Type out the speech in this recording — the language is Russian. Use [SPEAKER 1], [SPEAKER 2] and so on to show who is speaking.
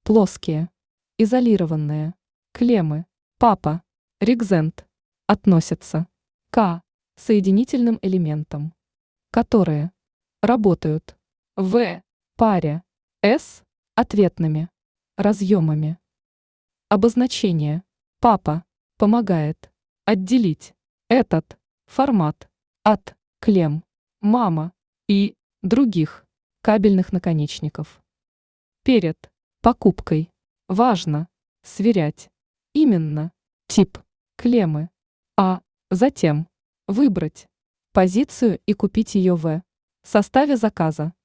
[SPEAKER 1] плоские, изолированные, клеммы, папа, регзент, относятся к соединительным элементам, которые работают в паре с ответными разъемами. Обозначение папа помогает отделить этот формат от клемм, мама и других кабельных наконечников. Перед покупкой важно сверять именно тип клеммы, а затем выбрать позицию и купить ее в составе заказа.